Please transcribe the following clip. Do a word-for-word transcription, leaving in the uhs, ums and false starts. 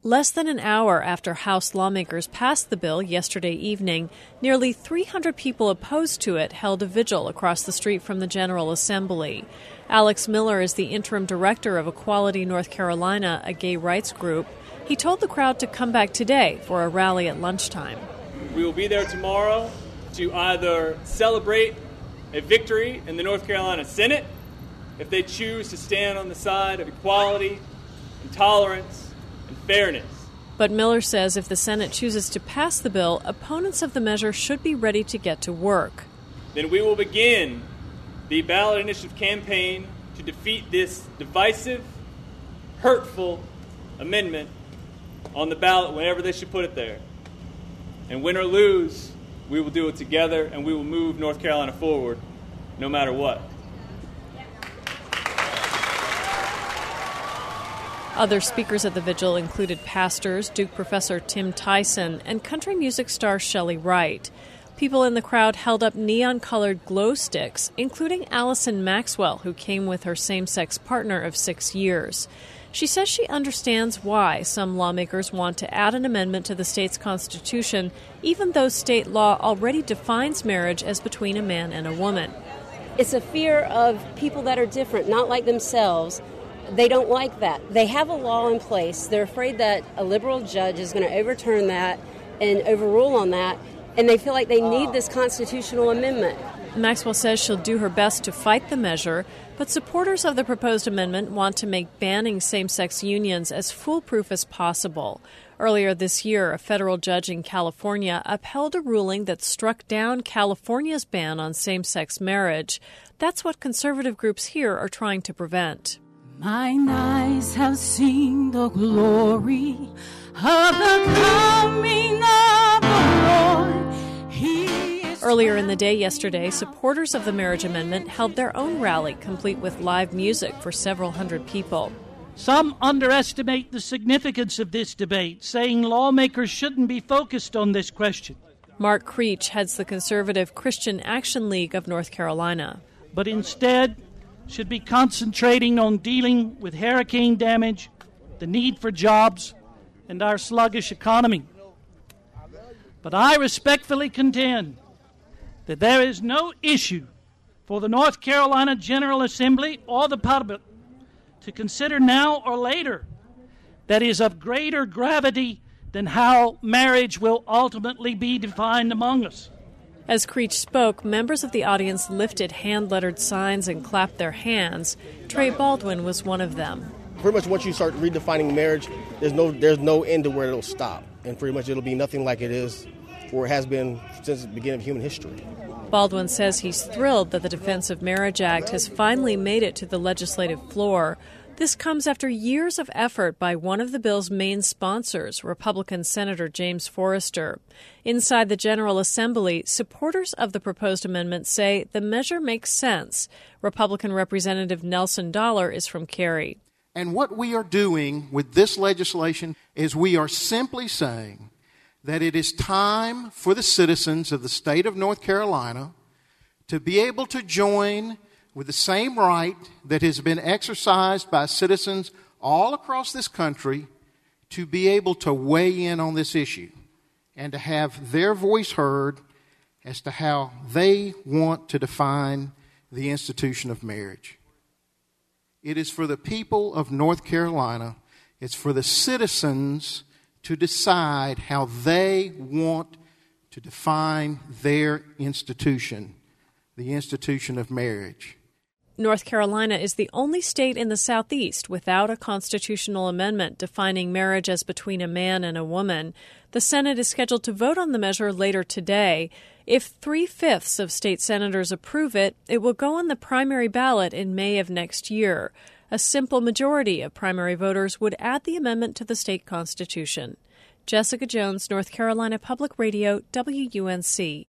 Less than an hour after House lawmakers passed the bill yesterday evening, nearly three hundred people opposed to it held a vigil across the street from the General Assembly. Alex Miller is the interim director of Equality North Carolina, a gay rights group. He told the crowd to come back today for a rally at lunchtime. We will be there tomorrow to either celebrate a victory in the North Carolina Senate, if they choose to stand on the side of equality and tolerance and fairness. But Miller says if the Senate chooses to pass the bill, opponents of the measure should be ready to get to work. Then we will begin the ballot initiative campaign to defeat this divisive, hurtful amendment on the ballot whenever they should put it there. And win or lose, we will do it together, and we will move North Carolina forward no matter what. Other speakers at the vigil included pastors, Duke professor Tim Tyson, and country music star Shelley Wright. People in the crowd held up neon-colored glow sticks, including Allison Maxwell, who came with her same-sex partner of six years. She says she understands why some lawmakers want to add an amendment to the state's constitution, even though state law already defines marriage as between a man and a woman. It's a fear of people that are different, not like themselves. They don't like that. They have a law in place. They're afraid that a liberal judge is going to overturn that and overrule on that, and they feel like they need this constitutional amendment. Maxwell says she'll do her best to fight the measure, but supporters of the proposed amendment want to make banning same-sex unions as foolproof as possible. Earlier this year, a federal judge in California upheld a ruling that struck down California's ban on same-sex marriage. That's what conservative groups here are trying to prevent. Mine eyes have seen the glory of the coming of the Lord. He is Earlier in the day yesterday, supporters of the marriage amendment held their own rally, complete with live music for several hundred people. Some underestimate the significance of this debate, saying lawmakers shouldn't be focused on this question. Mark Creech heads the conservative Christian Action League of North Carolina. But instead, should be concentrating on dealing with hurricane damage, the need for jobs, and our sluggish economy. But I respectfully contend that there is no issue for the North Carolina General Assembly or the public to consider now or later that is of greater gravity than how marriage will ultimately be defined among us. As Creech spoke, members of the audience lifted hand-lettered signs and clapped their hands. Trey Baldwin was one of them. Pretty much once you start redefining marriage, there's no there's no end to where it'll stop. And pretty much it'll be nothing like it is or it has been since the beginning of human history. Baldwin says he's thrilled that the Defense of Marriage Act has finally made it to the legislative floor. This comes after years of effort by one of the bill's main sponsors, Republican Senator James Forrester. Inside the General Assembly, supporters of the proposed amendment say the measure makes sense. Republican Representative Nelson Dollar is from Cary. And what we are doing with this legislation is we are simply saying that it is time for the citizens of the state of North Carolina to be able to join with the same right that has been exercised by citizens all across this country to be able to weigh in on this issue and to have their voice heard as to how they want to define the institution of marriage. It is for the people of North Carolina, it's for the citizens to decide how they want to define their institution, the institution of marriage. North Carolina is the only state in the Southeast without a constitutional amendment defining marriage as between a man and a woman. The Senate is scheduled to vote on the measure later today. If three-fifths of state senators approve it, it will go on the primary ballot in May of next year. A simple majority of primary voters would add the amendment to the state constitution. Jessica Jones, North Carolina Public Radio, W U N C.